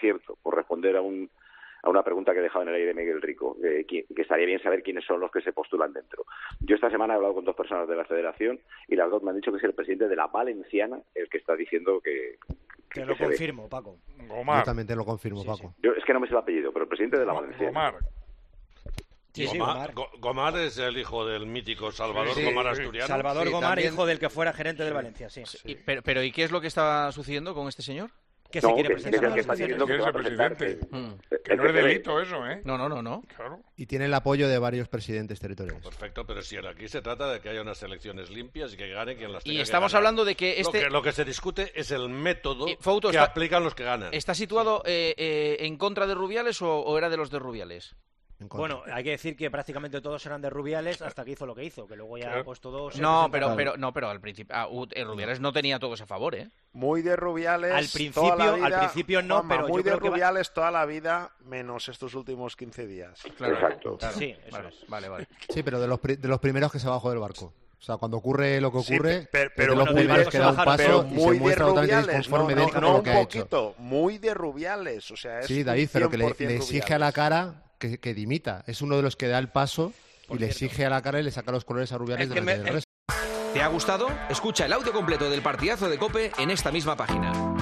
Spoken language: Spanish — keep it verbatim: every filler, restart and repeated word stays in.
cierto, por responder a un a una pregunta que dejaba en el aire Miguel Rico, eh, que, que estaría bien saber quiénes son los que se postulan dentro. Yo esta semana he hablado con dos personas de la Federación y las dos me han dicho que es el presidente de la Valenciana el que está diciendo que... Te que lo se confirmo, ve. Paco. Gomar. Yo también te lo confirmo, Sí, Paco. sí. Yo, es que no me sé el apellido, pero el presidente de la Valenciana. Gomar. Sí, sí, Gomar, Gomar. Go- Gomar es el hijo del mítico Salvador Sí, Gomar sí. asturiano. Salvador Sí, Gomar, también- hijo del que fuera gerente del Valencia, sí. Y- pero, pero ¿y qué es lo que está sucediendo con este señor? Que se No, quiere que, presentar que, a que las está elecciones. diciendo que se va a ¿Quién es el presentar. presidente? que- Mm. el Que no es se ve. delito eso, ¿eh? No, no, no, no. Claro. Y tiene el apoyo de varios presidentes territoriales. Perfecto, pero si aquí se trata de que haya unas elecciones limpias y que gane quien las tenga Y que estamos ganar. hablando de que Lo este que, lo que se discute es el método Eh, Fouto, que está- aplican los que ganan. está situado eh, eh, en contra de Rubiales o, o era de los de Rubiales. En contra. Bueno, hay que decir que prácticamente todos eran de Rubiales hasta que hizo lo que hizo, que luego ya Claro. pues todos... se No, presentaron. pero, pero, no, pero al principio ah, uh, eh, Rubiales no tenía todos a favor, ¿eh? Muy de Rubiales. Al principio- toda la vida, al principio no, Juanma, pero yo muy de creo que va- Rubiales toda la vida, menos estos últimos quince días. Claro, Exacto. claro. Sí, eso vale, es. vale, vale. Sí, pero de los, pri- de los primeros que se bajó del barco. O sea, cuando ocurre lo que Sí, ocurre, pero- es pero de los bueno, primeros del que barco da un se paso bajaron, y muy se de muestra totalmente Rubiales, disconforme no, de él con no, lo un que ha hecho. poquito, muy de Rubiales, o sea, es Sí, un David, pero que le, cien por cien le exige a la Rubiales. cara que, que dimita. Es uno de los que da el paso y le exige a la cara y le saca los colores a Rubiales Es que delante me- del resto. ¿Te ha gustado? Escucha el audio completo del partidazo de COPE en esta misma página.